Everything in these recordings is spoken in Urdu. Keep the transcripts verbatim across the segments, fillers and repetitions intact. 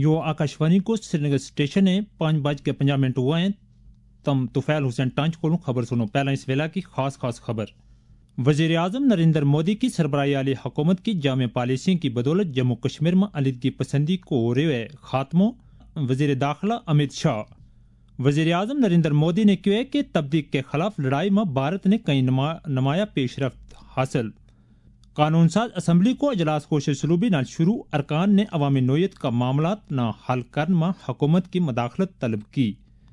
यो आकाशवाणी को श्रीनगर स्टेशन है पाँच बज के पंजा मिनट हुआ है। तम तुफैल हुसैन टांच को खबर सुनो। पहला इस वेला की खास खास खबर। वजीर आजम नरेंद्र मोदी की सरबराही वाली हुकूमत की जामे पॉलिसी की बदौलत जम्मू कश्मीर में अलीदगी पसंदी को हो रहे खात्मो। वजीर दाखिला अमित शाह। वजीर आजम नरेंद्र मोदी ने कहा कि तब्दील के खिलाफ लड़ाई में भारत ने कई नमा, नमाया पेशरफ्त हासिल। कानून साज असम्बली को अजलास कोशिश सलूबी न शुरू। अरकान ने अवामी नोयत का मामला न हल करने में हुकूमत की मदाखलत तलब की।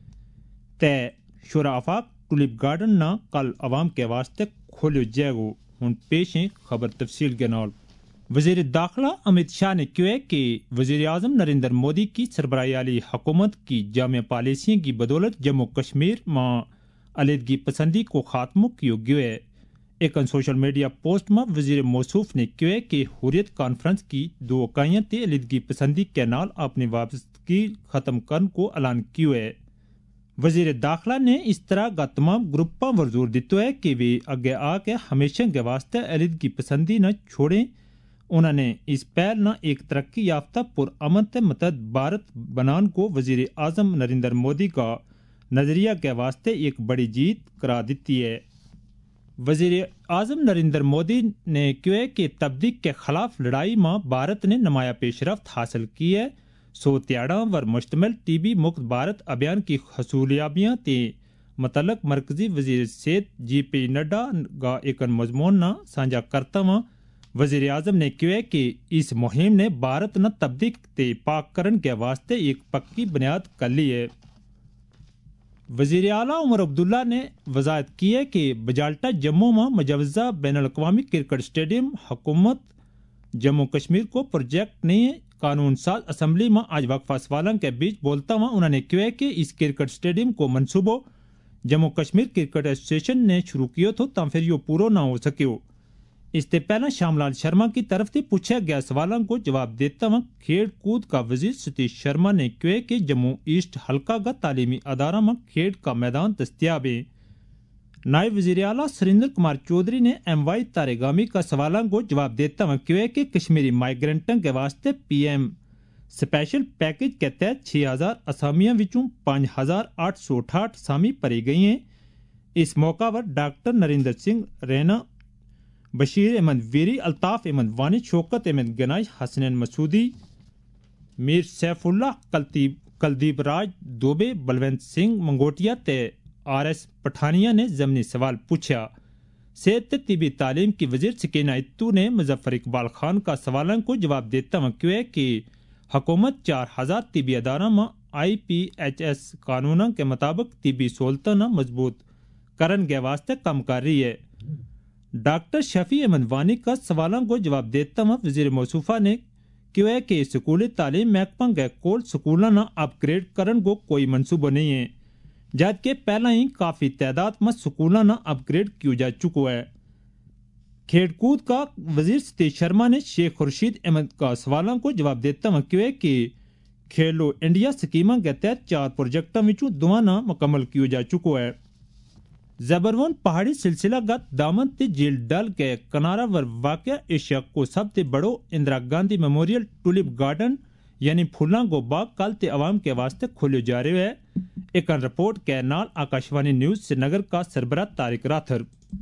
तय शुरा आफाक टूलिप गार्डन न कल अवाम के वास्ते खोलो जाएगो। हुन पेश हैं खबर तफसील के नाल। वजीर दाखिला अमित शाह ने कहा कि वजीर आजम नरेंद्र मोदी की सरबराही वाली हुकूमत की जामे पॉलिसी की बदौलत जम्मू कश्मीर में अलीदगी पसंदी को खात्मो किया गया है। एक सोशल मीडिया पोस्ट में वजीर मौसूफ ने कहा कि हुर्रियत कॉन्फ्रेंस की दो इकाइयां ते अलीदगी पसंदी के नाल अपनी वापसी खत्म करने को ऐलान किया है। वजीर दाखिला ने इस तरह का तमाम ग्रुपों पर जोर दिया है कि वे आगे आके हमेशा के वास्ते अलीदगी पसंदी न छोड़ें। उन्होंने इस पहल न एक तरक्की याफ्ता पुरअमन ते मतहद भारत बनाने को वजीर आजम नरेंद्र मोदी का नजरिया के वास्ते एक बड़ी जीत करार दी है। वजीर आजम नरेंद्र मोदी ने कहा कि तब्दील के खिलाफ लड़ाई में भारत ने नमाया पेशरफ्त हासिल की है। सौ त्याड़ा पर मुश्तमिल टीबी मुक्त भारत अभियान की हसूलियाबियां ते मतलक मरकजी वजीर सेहत जी पी नड्डा का एक मजमून न साझा करता हुआ वजीर आजम ने कहा कि इस मुहिम ने भारत न तब्दील ते पाककरण के वास्ते एक पक्की बुनियाद कर ली है। वजीर आला उमर अब्दुल्ला ने वजाहत की है कि बजाल्टा जम्मू में मुजवजा बैन अल-अक़वामी क्रिकेट स्टेडियम हुकूमत जम्मू कश्मीर को प्रोजेक्ट नहीं है। कानून साज असम्बली में आज वक्फा सवालों के बीच बोलता हुआ उन्होंने कहा कि इस क्रिकेट स्टेडियम को मनसूबो जम्मू कश्मीर क्रिकेट एसोसिएशन ने शुरू किया तो तब फिर यो पूरा ना हो सको। इससे पहले श्यामलाल शर्मा की तरफ से पूछा गया सवालों को जवाब देता हुआ खेल कूद का वजीर सतीश शर्मा ने कहा कि जम्मू ईस्ट हल्का का तालीमी अदारा में खेल का मैदान दस्तियाब है। नायब वजीर आला सुरेंद्र कुमार चौधरी ने एम वाई तारेगामी का सवालों को जवाब देता हुआ कहा कि कश्मीरी माइग्रेंटों के वास्ते पी एम स्पेशल पैकेज के तहत छह हजार असामियों विचों पाँच हजार आठ सौ अठाठ असामी भरी गई हैं। इस मौका पर डॉक्टर नरेंद्र सिंह रैना, बशीर अहमद वीरी, अल्ताफ अहमद वानी, शौकत अहमद गनाई, हसनैन मसूदी, मीर सैफुल्लाह कलदीप कलदीप राज दोबे, बलवंत सिंह मंगोटिया ते आर एस पठानिया ने जमनी सवाल पूछा। सेहत तिबी तालीम की वजीर सकीना इत्तू ने मुजफ्फर इकबाल खान का सवालों को जवाब देता हुआ कहा कि हुकूमत चार हजार तिबी अदारा में आई पी एच एस कानूनों के मुताबिक तिबी सहूलतों न मजबूत करने के वास्ते काम कर रही है। डॉक्टर शफी अहमद वानी का सवालों को जवाब देता हुआ वजीर मौसूफा ने कहा कि स्कूली तालीम महकमा के कोल स्कूलों न अपग्रेड करने को कोई मनसूबा नहीं है, जबकि पहला ही काफी तादाद में स्कूलों न अपग्रेड किया जा चुका है। खेल कूद का वजीर सतीश शर्मा ने शेख खुर्शीद अहमद का सवालों को जवाब देता हुआ कहा कि खेलो इंडिया स्कीम के तहत चार प्रोजेक्टों में दो न मुकम्मल किया जा चुका है। जबरवन पहाड़ी सिलसिलागत दामन ते झील डल के किनारा पर वाक़ एशिया को सबसे बड़ो Indira Gandhi Memorial Tulip Garden यानी फूलों को बाग कल ते अवाम के वास्ते खोलो जा रहे है। एक रिपोर्ट के नाल आकाशवाणी न्यूज श्रीनगर का सरबराह तारिक राथर।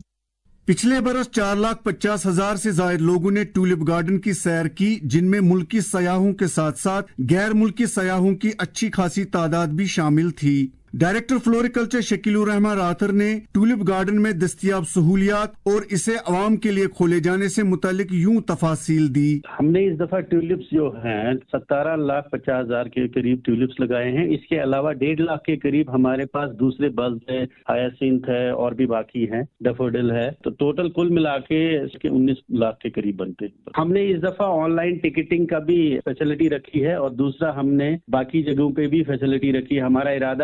पिछले बरस चार लाख पचास हजार से ज्यादा लोगों ने टूलिप गार्डन की सैर की, जिनमें मुल्की सयाहों के साथ साथ गैर मुल्की सयाहों की अच्छी खासी तादाद भी शामिल थी। डायरेक्टर फ्लोरिकल्चर शकीलुर रहमान राथर ने टूलिप गार्डन में दस्तियाब सहूलियात और इसे अवाम के लिए खोले जाने से मुतालिक यूं तफासील दी। हमने इस दफा ट्यूलिप्स जो हैं सतारह लाख पचास हजार के करीब ट्यूलिप्स लगाए हैं। इसके अलावा डेढ़ लाख के करीब हमारे पास दूसरे बल्ब है, हायासिंथ है और भी बाकी हैं, डैफोडिल है। तो टोटल कुल मिला के इसके उन्नीस लाख के करीब बनते हैं। हमने इस दफा ऑनलाइन टिकटिंग का भी फैसिलिटी रखी है और दूसरा हमने बाकी जगहों पे भी फैसिलिटी रखी है। हमारा इरादा एयरपोर्ट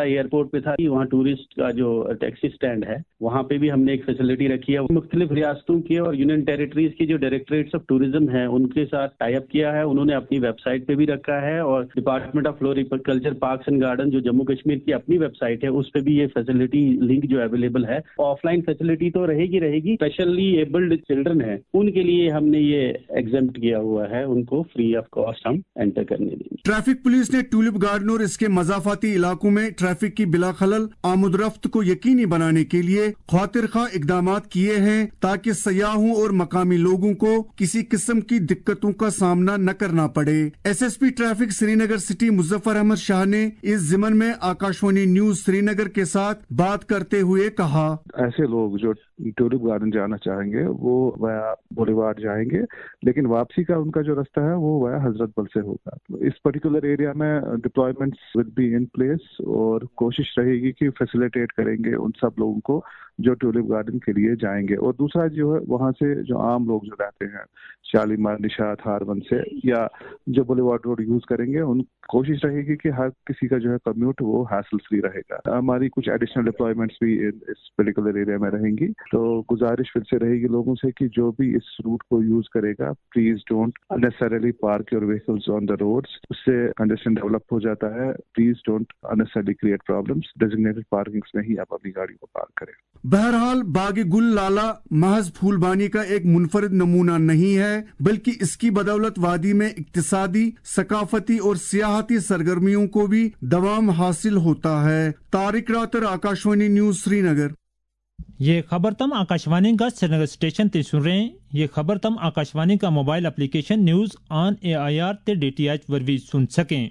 روڈ پہ تھا، وہاں ٹورسٹ کا جو ٹیکسی اسٹینڈ ہے وہاں پہ بھی ہم نے ایک فیسلٹی رکھی ہے. مختلف ریاستوں کے اور یونین ٹیریٹریز کی جو ڈائریکٹریٹس آف ٹوریزم ہیں ان کے ساتھ ٹائی اپ کیا ہے. انہوں نے اپنی ویب سائٹ پہ بھی رکھا ہے، اور department of floriculture parks and garden جو جموں کشمیر کی اپنی ویب سائٹ ہے اس پہ بھی یہ فیسلٹی لنک جو اویلیبل ہے. آف لائن فیسلٹی تو رہے گی رہے گی اسپیشلی ایبلڈ چلڈرن ہیں ان کے لیے ہم نے یہ ایگزمپٹ کیا ہوا ہے، ان کو فری آف کاسٹ ہم انٹر کرنے دیں گے. ٹریفک پولیس نے ٹولپ گارڈن اور اس کے مضافاتی علاقوں میں ٹریفک کی بلا خلل آمد رفت کو یقینی بنانے کے لیے خاطر خواہ اقدامات کیے ہیں تاکہ سیاحوں اور مقامی لوگوں کو کسی قسم کی دقتوں کا سامنا نہ کرنا پڑے. S S P traffic Srinagar city Muzaffar Ahmad Shah نے اس ضمن میں آکاشوانی نیوز سری نگر کے ساتھ بات کرتے ہوئے کہا، ایسے لوگ جو ٹولپ گارڈن جانا چاہیں گے وہ ویا بولیوارڈ جائیں گے، لیکن واپسی کا ان کا جو راستہ ہے وہ ویا حضرت بل سے ہوگا. اس پرٹیکولر ایریا میں ڈپلائمنٹس ول بی ان پلیس، اور کوشش رہے گی کہ فیسیلیٹیٹ کریں گے ان سب لوگوں کو جو ٹولپ گارڈن کے لیے جائیں گے. اور دوسرا جو ہے وہاں سے جو عام لوگ جو رہتے ہیں شالیمار، نشاط، ہارون سے یا جو بولیوارڈ روڈ یوز کریں گے، ان کوشش رہے گی کہ ہر کسی کا جو ہے کمیوٹ وہ ہیسل فری رہے گا. ہماری کچھ ایڈیشنل ڈپلائمنٹس بھی اس پرٹیکولر ایریا میں رہیں گی، تو گزارش پھر سے رہے گی لوگوں سے کہ جو بھی اس روٹ کو یوز کرے گا please don't unnecessarily park your vehicles on the roads. اس سے کنجیشن ڈیولپ ہو جاتا ہے. Please don't unnecessarily create problems. Designated parkings میں ہی آپ اپنی گاڑی کو پارک کریں. بہرحال باغ گل لالہ محض پھول بانی کا ایک منفرد نمونہ نہیں ہے، بلکہ اس کی بدولت وادی میں اقتصادی، ثقافتی اور سیاحتی سرگرمیوں کو بھی دوام حاصل ہوتا ہے. Tariq Rather, Akashvani news Srinagar. یہ خبر تم آکاشوانی کا سری نگر اسٹیشن تے سن رہے ہیں. یہ خبر تم آکاشوانی کا mobile application news on A I R تے ڈی ٹی ایچ ور بھی سن سکیں.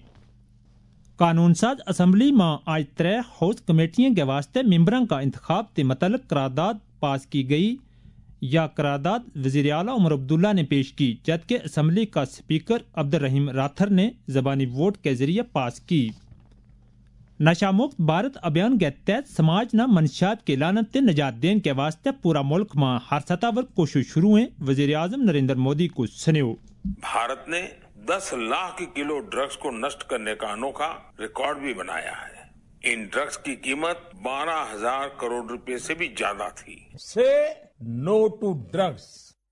قانون ساز اسمبلی میں آج ترے ہاؤس کمیٹیاں کے واسطے ممبران کا انتخاب تے متعلق قرارداد پاس کی گئی. یا قرارداد وزیر اعلیٰ عمر عبداللہ نے پیش کی، جبکہ اسمبلی کا اسپیکر عبد الرحیم راتھر نے زبانی ووٹ کے ذریعے پاس کی. نشہ مکت بھارت ابھیان کے تحت سماج نہ منشیات کی لعنت تے نجات دین کے واسطے پورا ملک میں ہر سطح پر کوشش شروع ہیں. وزیر اعظم نریندر مودی کو سنیو. بھارت نے دس لاکھ کلو ڈرگس کو نشٹ کرنے کا انوکھا ریکارڈ بھی بنایا ہے. ان ڈرگس کی قیمت بارہ ہزار کروڑ روپے سے بھی زیادہ تھی. سے no to drugs.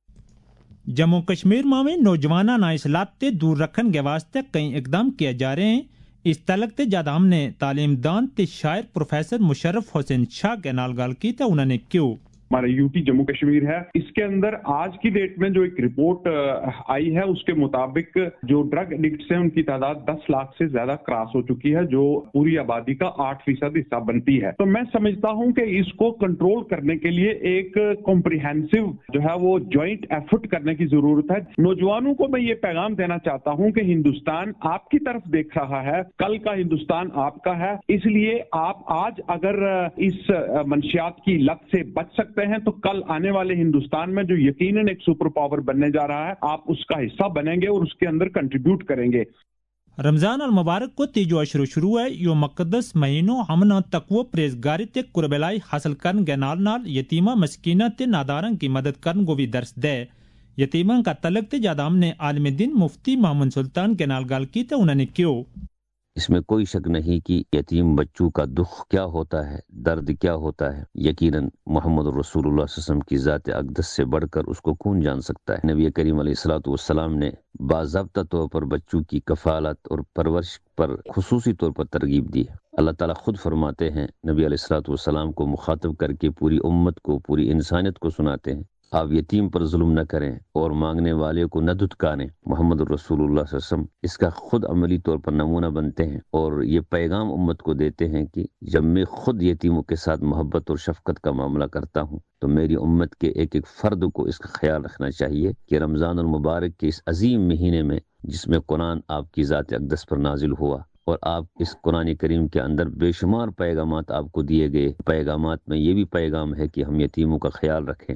Jammu Kashmir میں نوجوانہ نااصلاحات تے دور رکھن کے واسطے کئی اقدام کیے جا رہے ہیں. اس تعلق تے جد ہم نے تعلیم دان تے شاعر پروفیسر مشرف حسین شاہ کے نال گال کی تے انہوں نے کیوں ہمارا یو ٹی جموں کشمیر ہے، اس کے اندر آج کی ڈیٹ میں جو ایک رپورٹ آئی ہے اس کے مطابق جو ڈرگ ایڈکٹس ہیں ان کی تعداد دس لاکھ سے زیادہ کراس ہو چکی ہے، جو پوری آبادی کا آٹھ فیصد حصہ بنتی ہے. تو میں سمجھتا ہوں کہ اس کو کنٹرول کرنے کے لیے ایک کمپریہنسو جو ہے وہ جوائنٹ ایفرٹ کرنے کی ضرورت ہے. نوجوانوں کو میں یہ پیغام دینا چاہتا ہوں کہ ہندوستان آپ کی طرف دیکھ رہا ہے، کل کا ہندوستان آپ کا ہے. اس لیے آپ آج اگر اس منشیات کی لت سے بچ سکتے ہیں تو کل آنے والے ہندوستان میں جو یقیناً ایک سپر پاور بننے جا رہا ہے، آپ اس کا حصہ بنیں گے اور اس کے اندر کنٹریبیوٹ کریں گے. رمضان المبارک کو تیجو اشرو شروع ہے. یو مقدس مہینوں ہمن تقوی پریزگاری تے قربلائی حاصل کرن کے نال نال یتیمہ مسکینہ تے نادارن کی مدد کرن کو بھی درس دے. یتیمہ کا تعلق تے جد ہم نے عالم دین مفتی محمد سلطان کے نال گال کی تے انہوں نے کیوں. اس میں کوئی شک نہیں کہ یتیم بچوں کا دکھ کیا ہوتا ہے، درد کیا ہوتا ہے. یقیناً محمد رسول اللہ صلی اللہ علیہ وسلم کی ذات اقدس سے بڑھ کر اس کو کون جان سکتا ہے. نبی کریم علیہ الصلوۃ والسلام نے باضابطہ طور پر بچوں کی کفالت اور پرورش پر خصوصی طور پر ترغیب دی. اللہ تعالیٰ خود فرماتے ہیں، نبی علیہ الصلوۃ والسلام کو مخاطب کر کے پوری امت کو، پوری انسانیت کو سناتے ہیں، آپ یتیم پر ظلم نہ کریں اور مانگنے والے کو نہ دھتکاریں. محمد رسول اللہ صلی اللہ علیہ وسلم اس کا خود عملی طور پر نمونہ بنتے ہیں اور یہ پیغام امت کو دیتے ہیں کہ جب میں خود یتیموں کے ساتھ محبت اور شفقت کا معاملہ کرتا ہوں تو میری امت کے ایک ایک فرد کو اس کا خیال رکھنا چاہیے کہ رمضان المبارک کے اس عظیم مہینے میں جس میں قرآن آپ کی ذات اقدس پر نازل ہوا اور آپ اس قرآن کریم کے اندر بے شمار پیغامات آپ کو دیے گئے، پیغامات میں یہ بھی پیغام ہے کہ ہم یتیموں کا خیال رکھیں.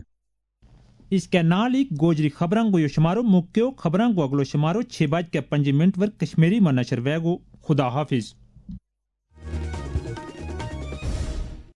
اس کے نال ایک گوجری خبراں کو یو شمارو مکیو خبراں کو اگلو شمارو چھ بج کے پنج منٹ ور کشمیری میں نشر ویگو. خدا حافظ.